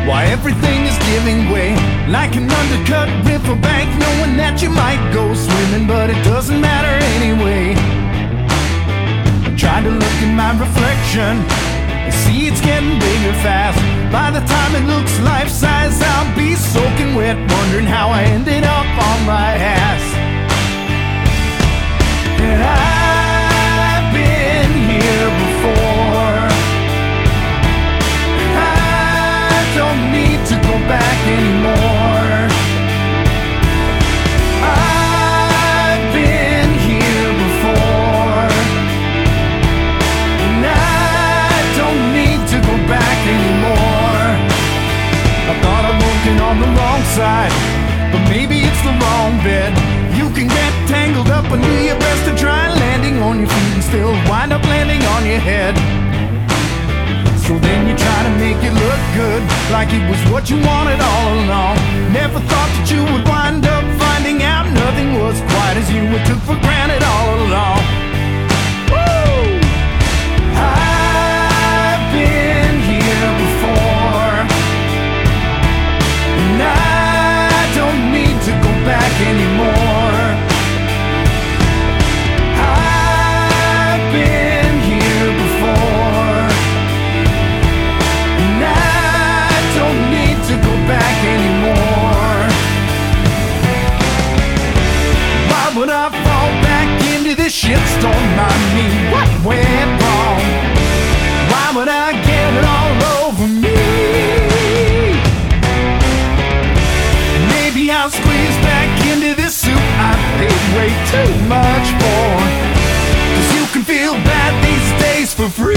Why everything is giving way, like an undercut riverbank, knowing that you might go swimming, but it doesn't matter anyway. I'm trying to look in my reflection and see it's getting bigger fast. By the time it looks life-size, I'll be soaking wet, wondering how I ended up on my ass. And I've been here before. I don't need to go back anymore. I've been here before, and I don't need to go back anymore. I thought I'm walking on the wrong side, but maybe it's the wrong bed. You can get tangled up and do your best to try landing on your feet and still wind up landing on your head. So then you try to make it look good, like it was what you wanted all along. Never thought that you would wind up finding out nothing was quite as you were took for granted all along. Woo! I've been here before, and I don't need to go back anymore. I've been here before, and I don't need to go back anymore. Why would I fall back into this shitstorm? I mean, what went wrong? Why would I get it all over me? Maybe I'll squeeze back into this suit I paid way too much for, 'cause you can feel bad these days for free.